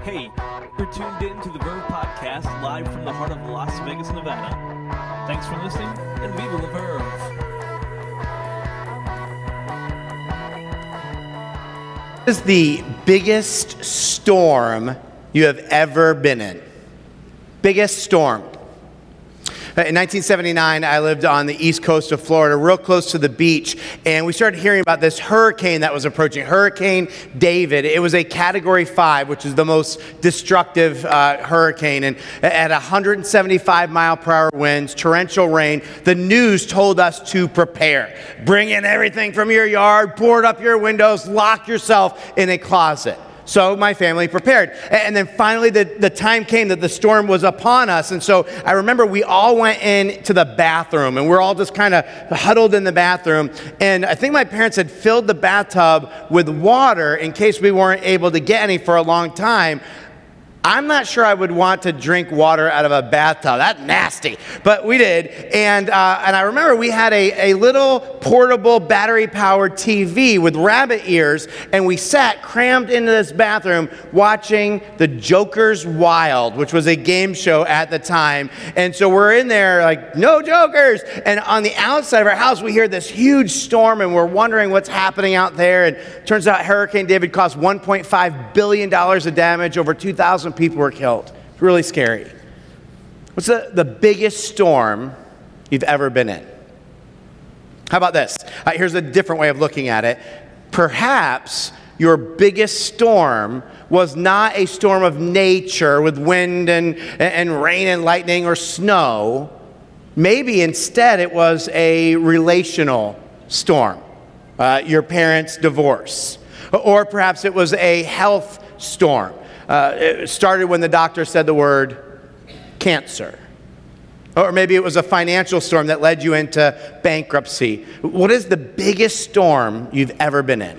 Hey, you're tuned in to the Verve Podcast, live from the heart of Las Vegas, Nevada. Thanks for listening, and viva la Verve! What is the biggest storm you have ever been in? Biggest storm. In 1979, I lived on the east coast of Florida, real close to the beach, and we started hearing about this hurricane that was approaching, Hurricane David. It was a Category 5, which is the most destructive hurricane, and at 175-mile-per-hour winds, torrential rain, the news told us to prepare. Bring in everything from your yard, board up your windows, lock yourself in a closet. So my family prepared. And then finally the time came that the storm was upon us. And so I remember we all went into the bathroom and we're all just kind of huddled in the bathroom. And I think my parents had filled the bathtub with water in case we weren't able to get any for a long time. I'm not sure I would want to drink water out of a bathtub. That's nasty. But we did. And I remember we had a little portable battery-powered TV with rabbit ears, and we sat crammed into this bathroom watching The Joker's Wild, which was a game show at the time. And so we're in there like, no jokers! And on the outside of our house, we hear this huge storm, and we're wondering what's happening out there. And it turns out Hurricane David caused $1.5 billion of damage. Over 2,000 people were killed. It's really scary. What's the biggest storm you've ever been in? How about this? Here's a different way of looking at it. Perhaps your biggest storm was not a storm of nature with wind and rain and lightning or snow. Maybe instead it was a relational storm. Your parents' divorce. Or perhaps it was a health storm. It started when the doctor said the word cancer. Or maybe it was a financial storm that led you into bankruptcy. What is the biggest storm you've ever been in?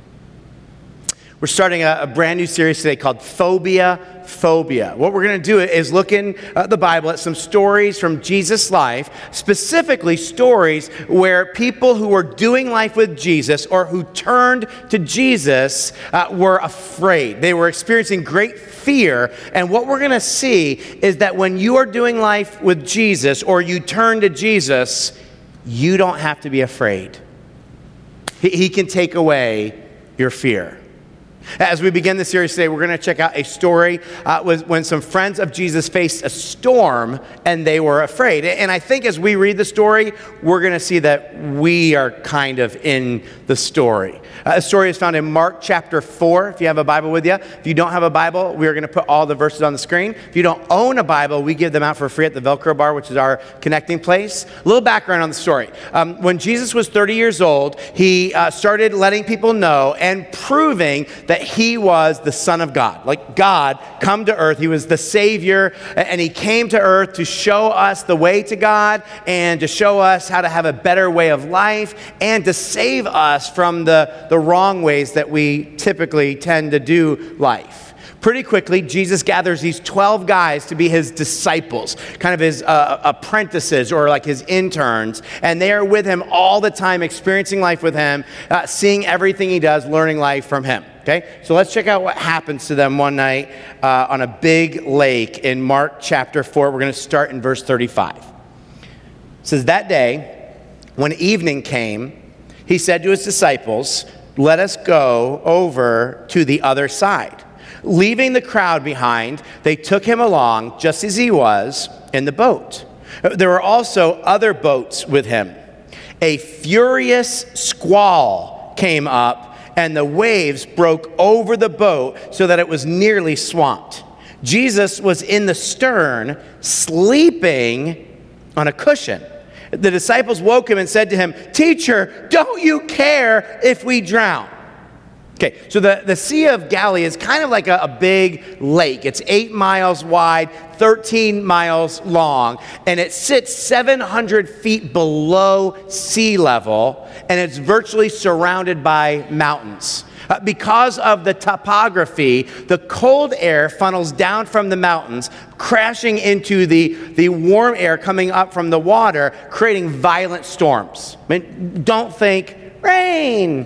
We're starting a brand new series today called Phobia. What we're going to do is look in the Bible at some stories from Jesus' life, specifically stories where people who were doing life with Jesus or who turned to Jesus were afraid. They were experiencing great fear. And what we're going to see is that when you are doing life with Jesus or you turn to Jesus, you don't have to be afraid. He can take away your fear. As we begin the series today, we're going to check out a story when some friends of Jesus faced a storm and they were afraid. And I think as we read the story, we're going to see that we are kind of in the story. The story is found in Mark chapter 4, if you have a Bible with you. If you don't have a Bible, we are going to put all the verses on the screen. If you don't own a Bible, we give them out for free at the Velcro bar, which is our connecting place. A little background on the story. When Jesus was 30 years old, he started letting people know and proving that he was the Son of God. Like God come to earth. He was the Savior, and he came to earth to show us the way to God and to show us how to have a better way of life and to save us from the wrong ways that we typically tend to do life. Pretty quickly, Jesus gathers these 12 guys to be his disciples, kind of his apprentices or like his interns, and they are with him all the time, experiencing life with him, seeing everything he does, learning life from him. Okay, so let's check out what happens to them one night on a big lake in Mark chapter 4. We're going to start in verse 35. It says, that day, when evening came, he said to his disciples, let us go over to the other side. Leaving the crowd behind, they took him along just as he was in the boat. There were also other boats with him. A furious squall came up, and the waves broke over the boat so that it was nearly swamped. Jesus was in the stern, sleeping on a cushion. The disciples woke him and said to him, "Teacher, don't you care if we drown?" Okay, so the Sea of Galilee is kind of like a big lake. It's 8 miles wide, 13 miles long, and it sits 700 feet below sea level, and it's virtually surrounded by mountains. Because of the topography, the cold air funnels down from the mountains, crashing into the warm air coming up from the water, creating violent storms. I mean, don't think rain.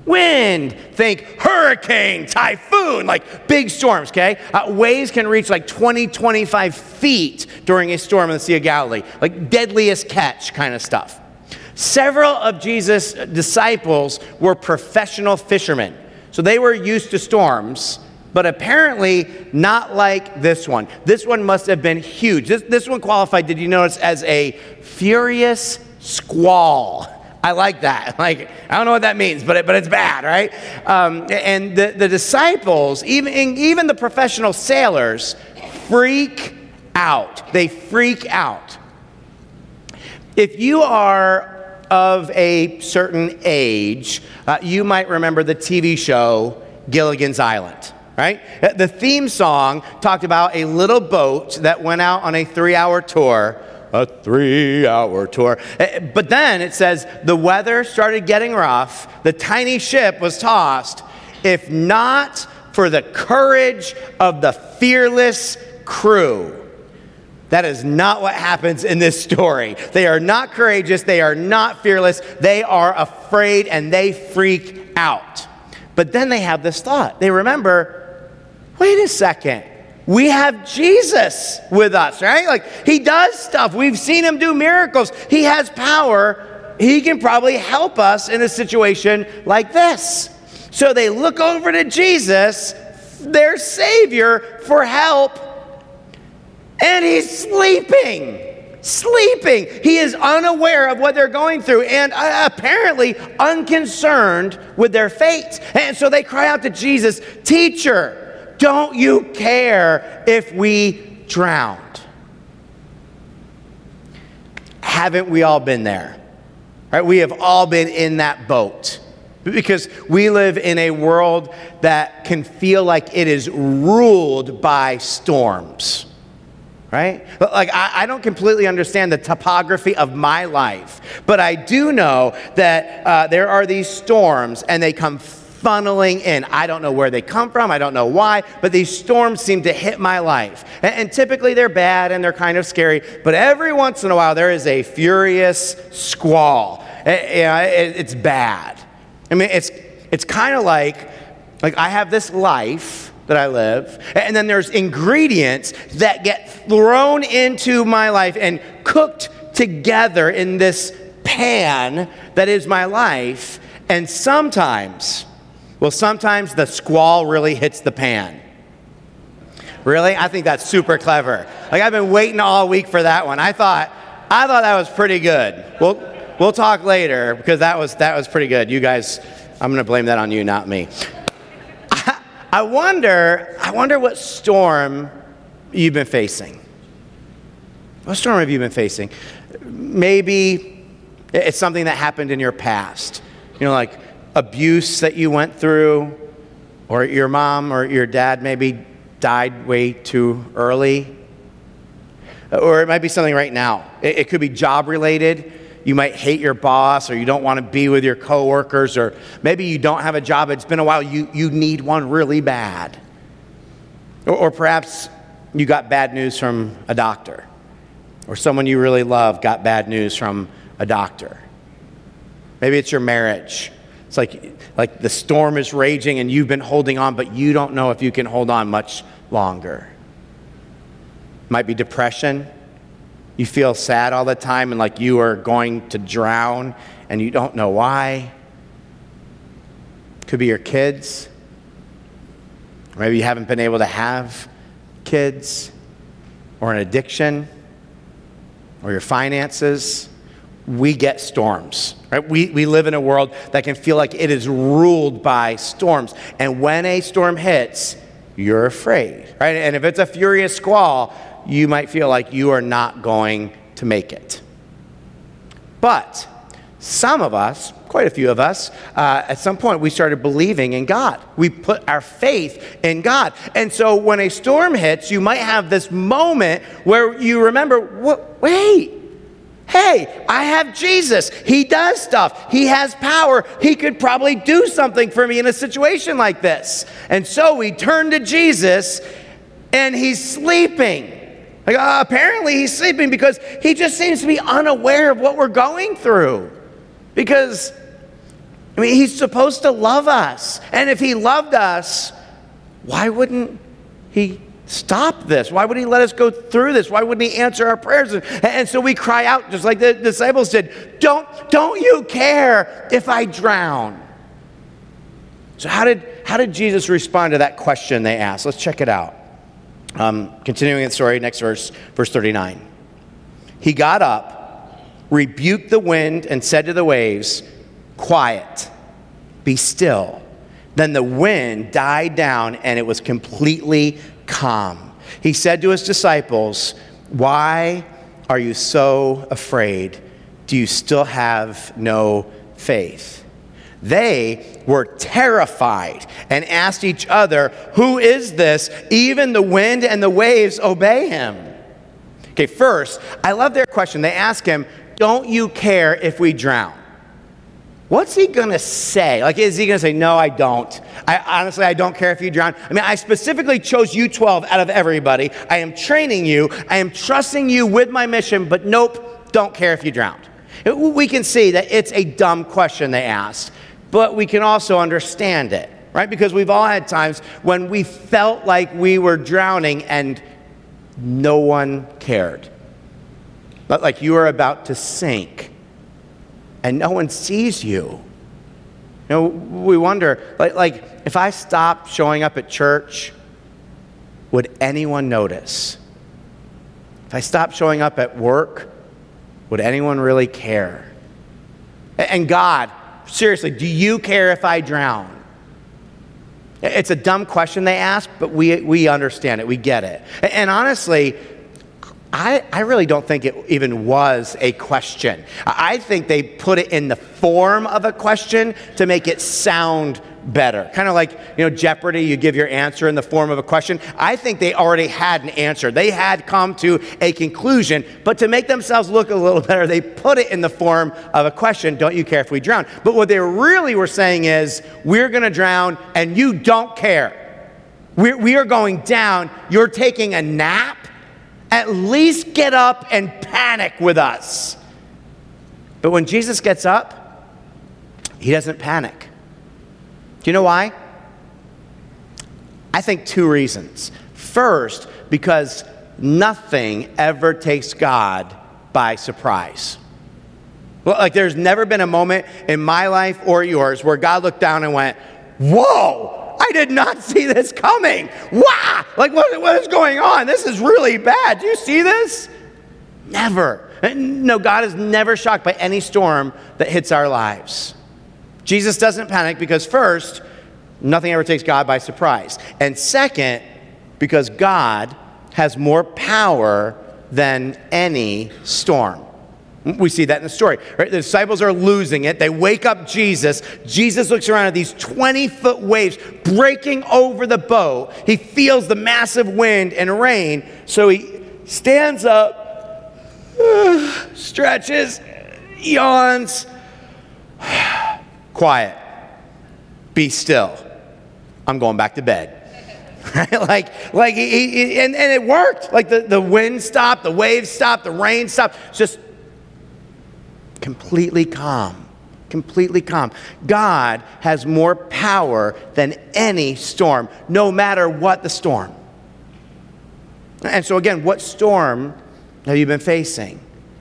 Wind, think hurricane, typhoon, like big storms, okay? Waves can reach like 20, 25 feet during a storm in the Sea of Galilee, like deadliest catch kind of stuff. Several of Jesus' disciples were professional fishermen, so they were used to storms, but apparently not like this one. This one must have been huge. This one qualified, did you notice, as a furious squall. I like that. Like, I don't know what that means, but it's bad, right? And the disciples, even the professional sailors, freak out. They freak out. If you are of a certain age, you might remember the TV show Gilligan's Island, right? The theme song talked about a little boat that went out on a 3-hour tour. A 3-hour tour. But then it says the weather started getting rough. The tiny ship was tossed. If not for the courage of the fearless crew. That is not what happens in this story. They are not courageous. They are not fearless. They are afraid and they freak out. But then they have this thought. They remember, wait a second. We have Jesus with us, right? Like, he does stuff. We've seen him do miracles. He has power. He can probably help us in a situation like this. So they look over to Jesus, their Savior, for help, and he's sleeping. Sleeping. He is unaware of what they're going through and apparently unconcerned with their fate. And so they cry out to Jesus, "Teacher, don't you care if we drowned?" Haven't we all been there? Right? We have all been in that boat. Because we live in a world that can feel like it is ruled by storms. Right? Like, I don't completely understand the topography of my life, but I do know that there are these storms and they come funneling in. I don't know where they come from. I don't know why, but these storms seem to hit my life. And typically they're bad and they're kind of scary, but every once in a while there is a furious squall. It's bad. I mean, it's kind of like I have this life that I live, and then there's ingredients that get thrown into my life and cooked together in this pan that is my life, and sometimes the squall really hits the pan. Really? I think that's super clever. Like, I've been waiting all week for that one. I thought that was pretty good. We'll talk later because that was pretty good. You guys, I'm going to blame that on you, not me. I wonder what storm you've been facing. What storm have you been facing? Maybe it's something that happened in your past. Like abuse that you went through, or your mom or your dad maybe died way too early. Or it might be something right now. It could be job related. You might hate your boss, or you don't want to be with your coworkers, or maybe you don't have a job. It's been a while. You need one really bad. Or perhaps you got bad news from a doctor, or someone you really love got bad news from a doctor. Maybe it's your marriage. It's like the storm is raging and you've been holding on, but you don't know if you can hold on much longer. Might be depression. You feel sad all the time and like you are going to drown and you don't know why. Could be your kids. Or maybe you haven't been able to have kids, or an addiction, or your finances. We get storms, right? We live in a world that can feel like it is ruled by storms. And when a storm hits, you're afraid, right? And if it's a furious squall, you might feel like you are not going to make it. But some of us, quite a few of us, at some point we started believing in God. We put our faith in God. And so when a storm hits, you might have this moment where you remember, wait, hey, I have Jesus. He does stuff. He has power. He could probably do something for me in a situation like this. And so we turn to Jesus, and he's sleeping. Apparently he's sleeping because he just seems to be unaware of what we're going through. Because I mean, he's supposed to love us. And if he loved us, why wouldn't he stop this? Why would he let us go through this? Why wouldn't he answer our prayers? And so we cry out just like the disciples did, don't you care if I drown? So how did Jesus respond to that question they asked? Let's check it out. Continuing the story, next verse 39. He got up, rebuked the wind, and said to the waves, "Quiet, be still." Then the wind died down, and it was completely calm. He said to his disciples, "Why are you so afraid? Do you still have no faith?" They were terrified and asked each other, "Who is this? Even the wind and the waves obey him." Okay, first, I love their question. They ask him, "Don't you care if we drown?" What's he going to say? Like, is he going to say, "No, I don't. Honestly, I don't care if you drown. I mean, I specifically chose you 12 out of everybody. I am training you. I am trusting you with my mission, but nope, don't care if you drowned." We can see that it's a dumb question they asked, but we can also understand it, right? Because we've all had times when we felt like we were drowning and no one cared. Like you are about to sink and no one sees you. You know, we wonder, like if I stopped showing up at church, would anyone notice? If I stopped showing up at work, would anyone really care? And God, seriously, do you care if I drown? It's a dumb question they ask, but we understand it. We get it. And honestly, I really don't think it even was a question. I think they put it in the form of a question to make it sound better. Kind of like, Jeopardy, you give your answer in the form of a question. I think they already had an answer. They had come to a conclusion, but to make themselves look a little better, they put it in the form of a question, "Don't you care if we drown?" But what they really were saying is, we're going to drown and you don't care. We are going down. You're taking a nap. At least get up and panic with us. But when Jesus gets up, he doesn't panic. Do you know why? I think two reasons. First, because nothing ever takes God by surprise. Well, like there's never been a moment in my life or yours where God looked down and went, "Whoa! I did not see this coming. Wow! Like, what is going on? This is really bad. Do you see this?" Never. No, God is never shocked by any storm that hits our lives. Jesus doesn't panic because first, nothing ever takes God by surprise. And second, because God has more power than any storm. We see that in the story, right? The disciples are losing it. They wake up Jesus. Jesus looks around at these 20-foot waves breaking over the boat. He feels the massive wind and rain. So he stands up, stretches, yawns. "Quiet. Be still. I'm going back to bed." Right? And it worked. Like the wind stopped, the waves stopped, the rain stopped. Just completely calm. Completely calm. God has more power than any storm, no matter what the storm. And so again, what storm have you been facing?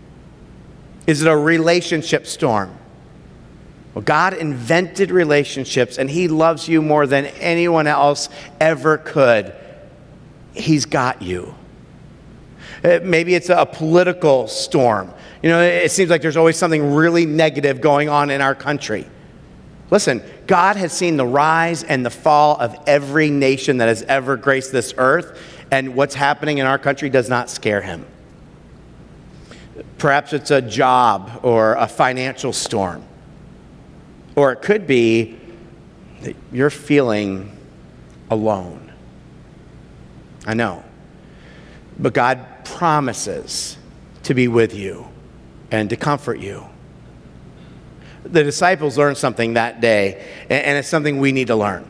Is it a relationship storm? Well, God invented relationships, and he loves you more than anyone else ever could. He's got you. Maybe it's a political storm. It seems like there's always something really negative going on in our country. Listen, God has seen the rise and the fall of every nation that has ever graced this earth, and what's happening in our country does not scare him. Perhaps it's a job or a financial storm. Or it could be that you're feeling alone. I know. But God promises to be with you and to comfort you. The disciples learned something that day, and it's something we need to learn.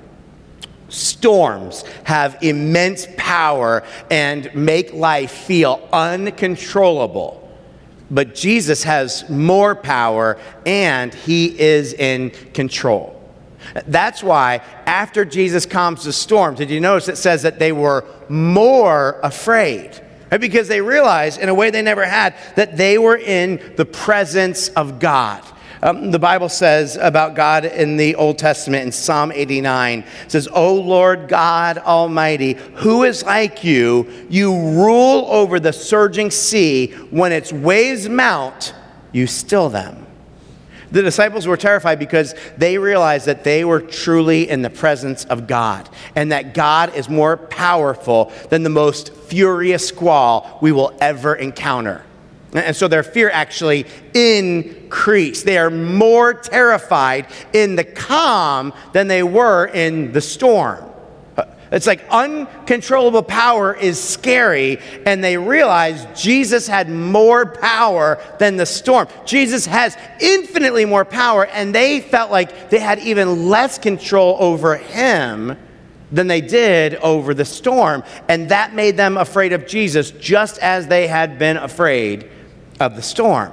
Storms have immense power and make life feel uncontrollable. But Jesus has more power, and he is in control. That's why after Jesus calms the storm, did you notice it says that they were more afraid? Right? Because they realized in a way they never had that they were in the presence of God. The Bible says about God in the Old Testament in Psalm 89, it says, "O Lord God Almighty, who is like you? You rule over the surging sea. When its waves mount, you still them." The disciples were terrified because they realized that they were truly in the presence of God, and that God is more powerful than the most furious squall we will ever encounter. And so their fear actually increased. They are more terrified in the calm than they were in the storm. It's like uncontrollable power is scary, and they realized Jesus had more power than the storm. Jesus has infinitely more power, and they felt like they had even less control over him than they did over the storm. And that made them afraid of Jesus, just as they had been afraid of the storm.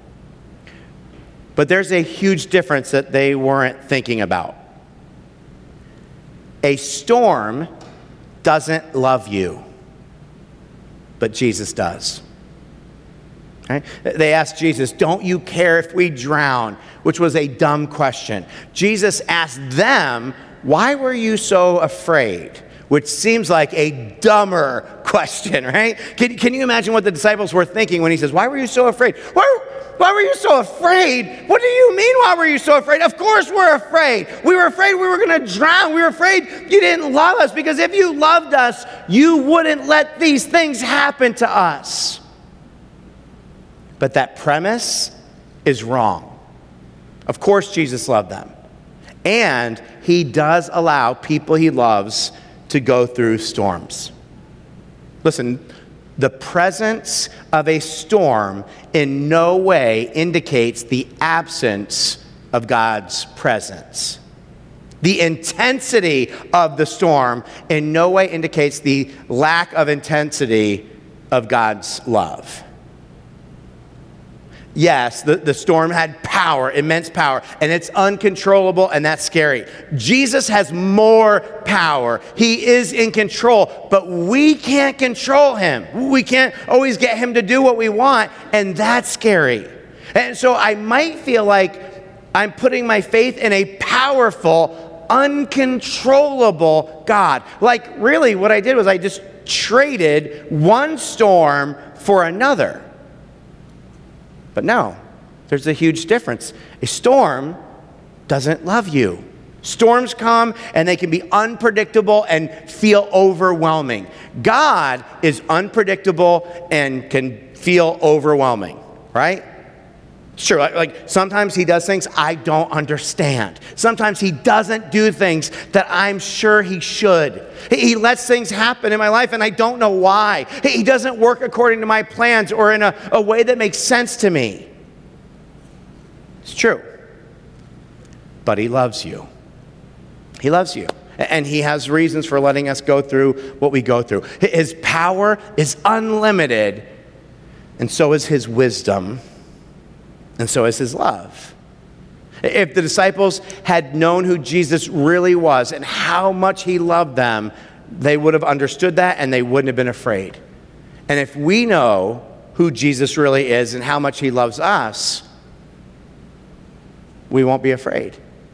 But there's a huge difference that they weren't thinking about. A storm doesn't love you, but Jesus does. Right? They asked Jesus, "Don't you care if we drown?" Which was a dumb question. Jesus asked them, "Why were you so afraid?" Which seems like a dumber question, right? Can you imagine what the disciples were thinking when he says, "Why were you so afraid?" Why were you so afraid? What do you mean, why were you so afraid? Of course we're afraid. We were afraid we were going to drown. We were afraid you didn't love us, because if you loved us, you wouldn't let these things happen to us. But that premise is wrong. Of course Jesus loved them. And he does allow people he loves to go through storms. Listen, the presence of a storm in no way indicates the absence of God's presence. The intensity of the storm in no way indicates the lack of intensity of God's love. Yes, the storm had power, immense power, and it's uncontrollable, and that's scary. Jesus has more power. He is in control, but we can't control him. We can't always get him to do what we want, and that's scary. And so I might feel like I'm putting my faith in a powerful, uncontrollable God. Like, really, what I did was I just traded one storm for another. But no, there's a huge difference. A storm doesn't love you. Storms come and they can be unpredictable and feel overwhelming. God is unpredictable and can feel overwhelming, right? Sure, like sometimes he does things I don't understand. Sometimes he doesn't do things that I'm sure he should. He lets things happen in my life and I don't know why. He doesn't work according to my plans or in a way that makes sense to me. It's true. But he loves you. He loves you. And he has reasons for letting us go through what we go through. His power is unlimited, and so is his wisdom. And so is his love. If the disciples had known who Jesus really was and how much he loved them, they would have understood that and they wouldn't have been afraid. And if we know who Jesus really is and how much he loves us, we won't be afraid.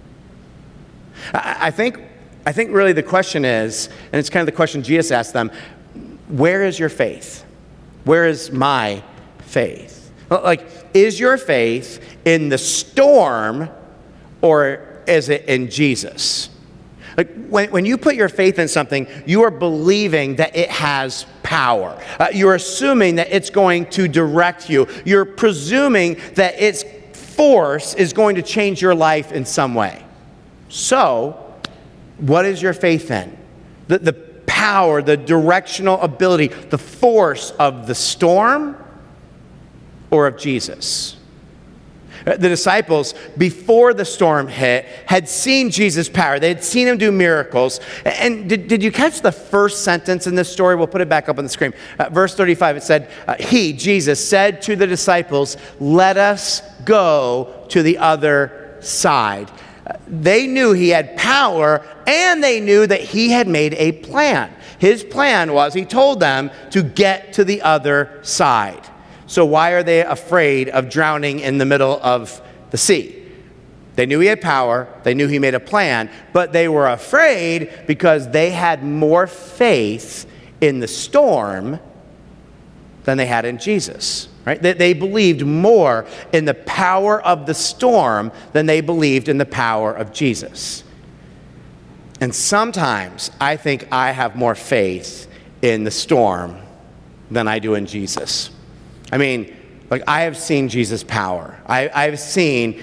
I think really the question is, and it's kind of the question Jesus asked them, where is your faith? Where is my faith? Like, is your faith in the storm or is it in Jesus? Like, when you put your faith in something, you are believing that it has power. You're assuming that it's going to direct you. You're presuming that its force is going to change your life in some way. So, what is your faith in? The power, the directional ability, the force of the storm, or of Jesus? The disciples, before the storm hit, had seen Jesus' power. They had seen him do miracles. And did you catch the first sentence in this story? We'll put it back up on the screen. Verse 35, it said, he, Jesus, said to the disciples, let us go to the other side. They knew he had power, and they knew that he had made a plan. His plan was, he told them to get to the other side. So why are they afraid of drowning in the middle of the sea? They knew he had power, they knew he made a plan, but they were afraid because they had more faith in the storm than they had in Jesus. Right? They believed more in the power of the storm than they believed in the power of Jesus. And sometimes I think I have more faith in the storm than I do in Jesus. I mean, like, I have seen Jesus' power. I've seen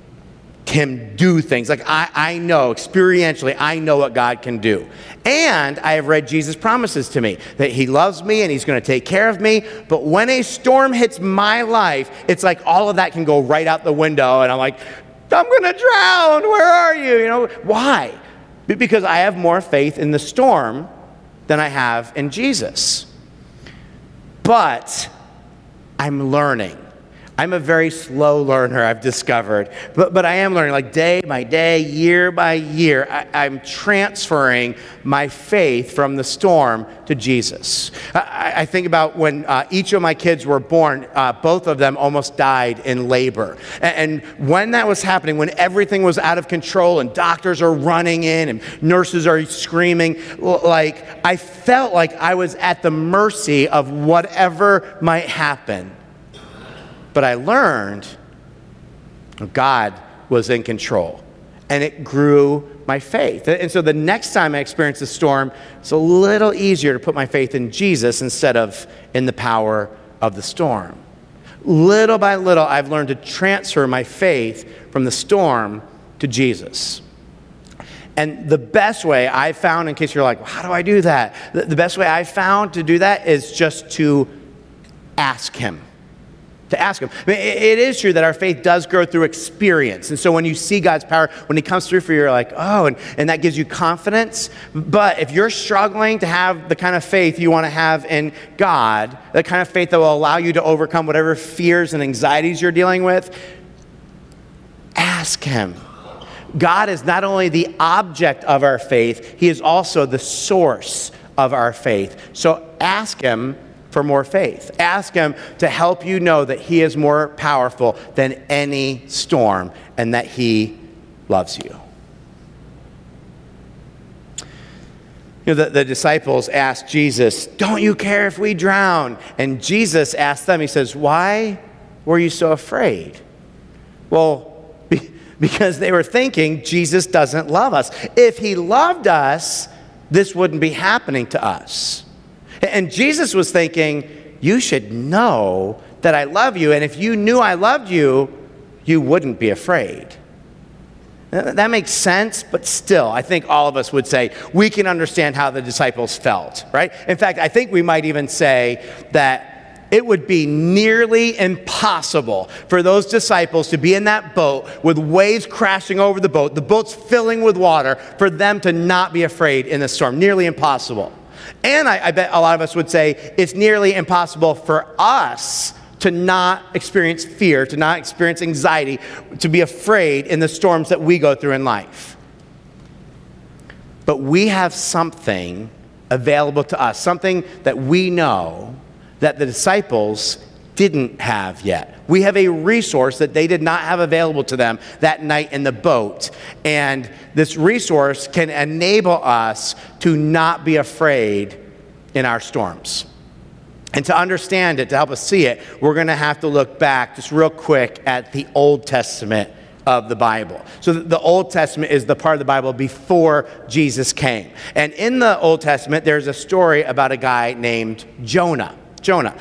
him do things. Like, I know, experientially, I know what God can do. And I have read Jesus' promises to me, that he loves me and he's going to take care of me. But when a storm hits my life, it's like all of that can go right out the window. And I'm like, I'm going to drown. Where are you? You know, why? Because I have more faith in the storm than I have in Jesus. But I'm learning. I'm a very slow learner, I've discovered. But I am learning, like day by day, year by year. I'm transferring my faith from the storm to Jesus. I think about when each of my kids were born, both of them almost died in labor. And when that was happening, when everything was out of control and doctors are running in and nurses are screaming, like, I felt like I was at the mercy of whatever might happen. But I learned God was in control, and it grew my faith. And so the next time I experience a storm, it's a little easier to put my faith in Jesus instead of in the power of the storm. Little by little, I've learned to transfer my faith from the storm to Jesus. And the best way I found, in case you're like, well, how do I do that? The best way I found to do that is just to ask him. To ask him. I mean, it is true that our faith does grow through experience. And so when you see God's power, when he comes through for you, you're like, oh, and that gives you confidence. But if you're struggling to have the kind of faith you want to have in God, the kind of faith that will allow you to overcome whatever fears and anxieties you're dealing with, ask him. God is not only the object of our faith, he is also the source of our faith. So ask him for more faith. Ask him to help you know that he is more powerful than any storm and that he loves you. You know, the disciples asked Jesus, don't you care if we drown? And Jesus asked them, he says, why were you so afraid? Well, because they were thinking Jesus doesn't love us. If he loved us, this wouldn't be happening to us. And Jesus was thinking, you should know that I love you, and if you knew I loved you, you wouldn't be afraid. That makes sense, but still, I think all of us would say we can understand how the disciples felt, right? In fact, I think we might even say that it would be nearly impossible for those disciples to be in that boat with waves crashing over the boat's filling with water, for them to not be afraid in the storm. Nearly impossible. And I bet a lot of us would say it's nearly impossible for us to not experience fear, to not experience anxiety, to be afraid in the storms that we go through in life. But we have something available to us, something that we know that the disciples didn't have yet. We have a resource that they did not have available to them that night in the boat. And this resource can enable us to not be afraid in our storms. And to understand it, to help us see it, we're going to have to look back just real quick at the Old Testament of the Bible. So the Old Testament is the part of the Bible before Jesus came. And in the Old Testament, there's a story about a guy named Jonah.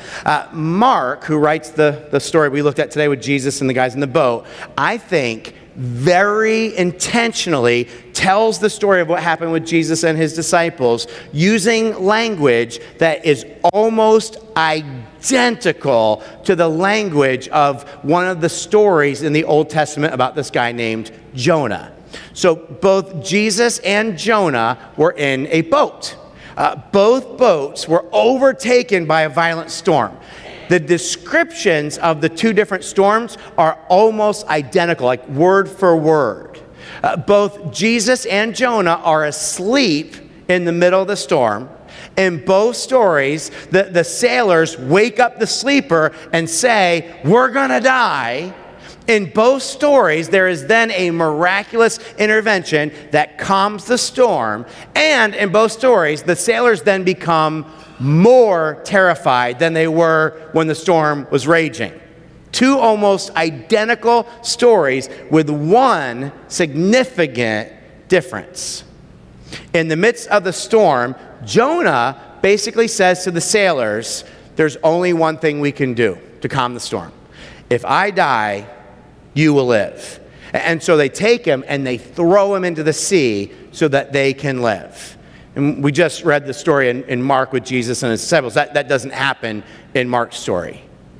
Mark, who writes the story we looked at today with Jesus and the guys in the boat, I think very intentionally tells the story of what happened with Jesus and his disciples using language that is almost identical to the language of one of the stories in the Old Testament about this guy named Jonah. So both Jesus and Jonah were in a boat. Both boats were overtaken by a violent storm. The descriptions of the two different storms are almost identical, like word for word. Both Jesus and Jonah are asleep in the middle of the storm. In both stories, the sailors wake up the sleeper and say, "We're going to die." In both stories, there is then a miraculous intervention that calms the storm. And in both stories, the sailors then become more terrified than they were when the storm was raging. Two almost identical stories with one significant difference. In the midst of the storm, Jonah basically says to the sailors, "There's only one thing we can do to calm the storm. If I die, you will live." And so they take him and they throw him into the sea so that they can live. And we just read the story in Mark with Jesus and his disciples. That doesn't happen in Mark's story.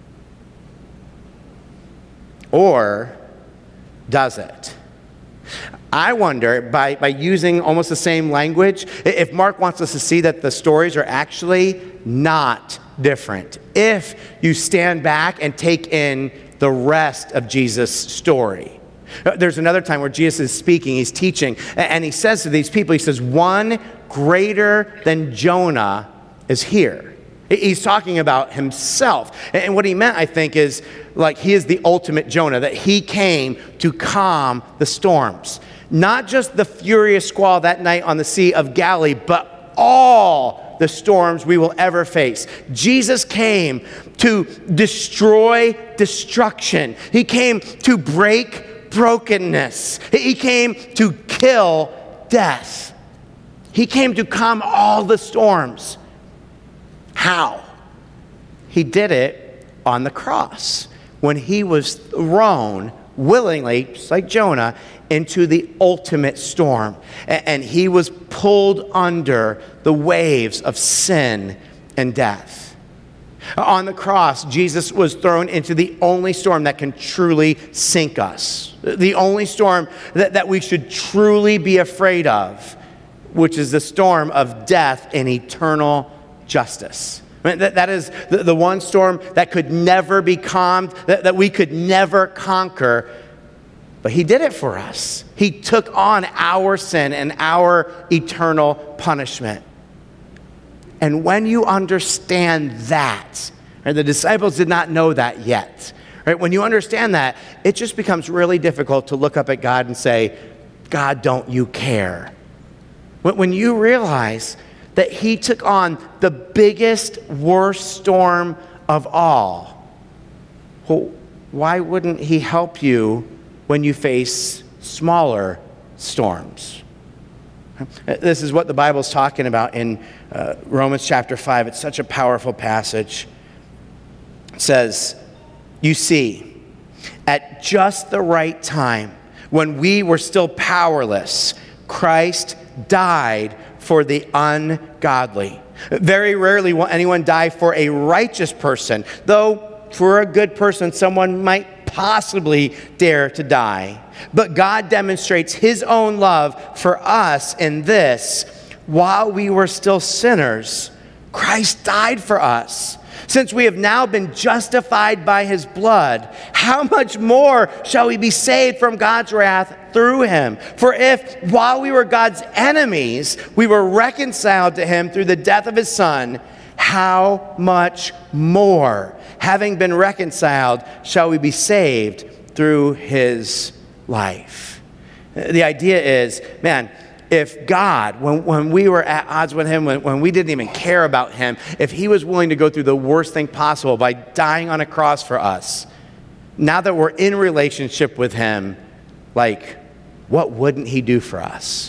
Or does it? I wonder, by using almost the same language, if Mark wants us to see that the stories are actually not different. If you stand back and take in the rest of Jesus' story. There's another time where Jesus is speaking, he's teaching, and he says to these people, he says, "One greater than Jonah is here." He's talking about himself. And what he meant, I think, is like he is the ultimate Jonah, that he came to calm the storms. Not just the furious squall that night on the Sea of Galilee, but all the storms we will ever face. Jesus came to destroy destruction. He came to break brokenness. He came to kill death. He came to calm all the storms. How? He did it on the cross when he was thrown willingly, just like Jonah, into the ultimate storm. And he was pulled under the waves of sin and death. On the cross, Jesus was thrown into the only storm that can truly sink us. The only storm that we should truly be afraid of, which is the storm of death and eternal justice. I mean, that is the one storm that could never be calmed, that we could never conquer. But he did it for us. He took on our sin and our eternal punishment. And when you understand that, right, the disciples did not know that yet. Right? When you understand that, it just becomes really difficult to look up at God and say, "God, don't you care?" When you realize that he took on the biggest, worst storm of all, well, why wouldn't he help you when you face smaller storms? This is what the Bible's talking about in Romans chapter 5. It's such a powerful passage. It says, "You see, at just the right time, when we were still powerless, Christ died for the ungodly. Very rarely will anyone die for a righteous person, though for a good person, someone might possibly dare to die. But God demonstrates his own love for us in this: while we were still sinners, Christ died for us. Since we have now been justified by his blood, how much more shall we be saved from God's wrath through him? For if, while we were God's enemies, we were reconciled to him through the death of his Son, how much more, having been reconciled, shall we be saved through his life?" The idea is, man, if God, when we were at odds with him, when we didn't even care about him, if he was willing to go through the worst thing possible by dying on a cross for us, now that we're in relationship with him, like, what wouldn't he do for us?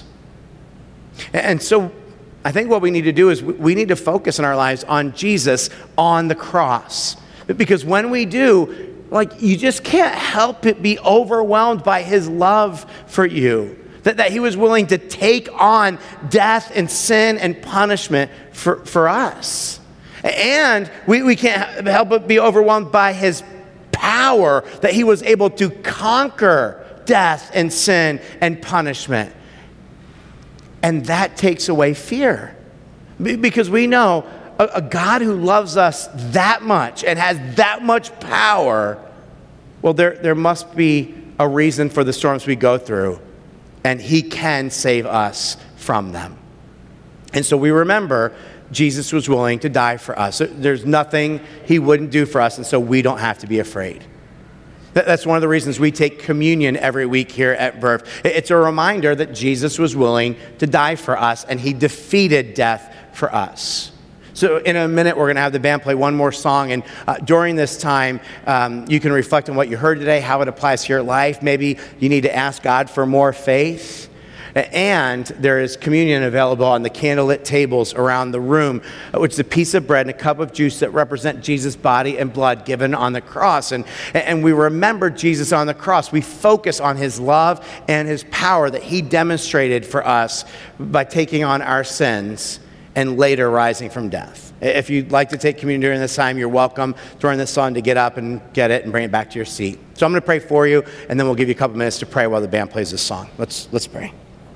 And so I think what we need to do is we need to focus in our lives on Jesus on the cross. Because when we do, like, you just can't help but be overwhelmed by his love for you. That he was willing to take on death and sin and punishment for us. And we can't help but be overwhelmed by his power, that he was able to conquer death and sin and punishment. And that takes away fear. Because we know a God who loves us that much and has that much power, well, there must be a reason for the storms we go through. And he can save us from them. And so we remember Jesus was willing to die for us. There's nothing he wouldn't do for us, and so we don't have to be afraid. That's one of the reasons we take communion every week here at Verve. It's a reminder that Jesus was willing to die for us, and he defeated death for us. So in a minute, we're going to have the band play one more song. And during this time, you can reflect on what you heard today, how it applies to your life. Maybe you need to ask God for more faith. And there is communion available on the candlelit tables around the room, which is a piece of bread and a cup of juice that represent Jesus' body and blood given on the cross. And we remember Jesus on the cross. We focus on his love and his power that he demonstrated for us by taking on our sins and later rising from death. If you'd like to take communion during this time, you're welcome during this song to get up and get it and bring it back to your seat. So I'm going to pray for you, and then we'll give you a couple minutes to pray while the band plays this song. Let's pray.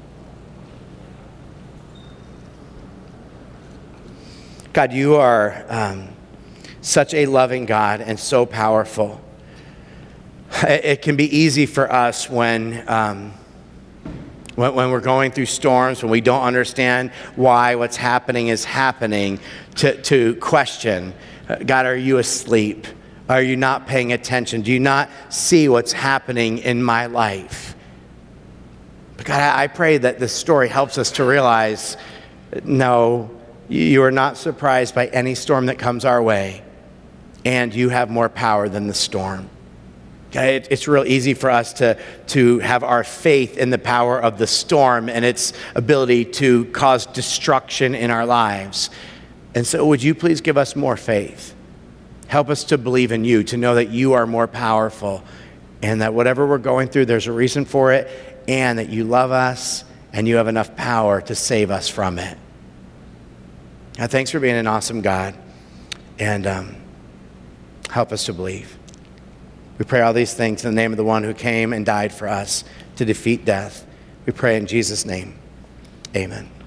God, you are such a loving God and so powerful. It can be easy for us when we're going through storms, when we don't understand why what's happening is happening, to question, God, are you asleep? Are you not paying attention? Do you not see what's happening in my life? But God, I pray that this story helps us to realize, no, you are not surprised by any storm that comes our way, and you have more power than the storm. It's real easy for us to have our faith in the power of the storm and its ability to cause destruction in our lives. And so would you please give us more faith? Help us to believe in you, to know that you are more powerful, and that whatever we're going through, there's a reason for it, and that you love us and you have enough power to save us from it. Now, thanks for being an awesome God, and help us to believe. We pray all these things in the name of the one who came and died for us to defeat death. We pray in Jesus' name. Amen.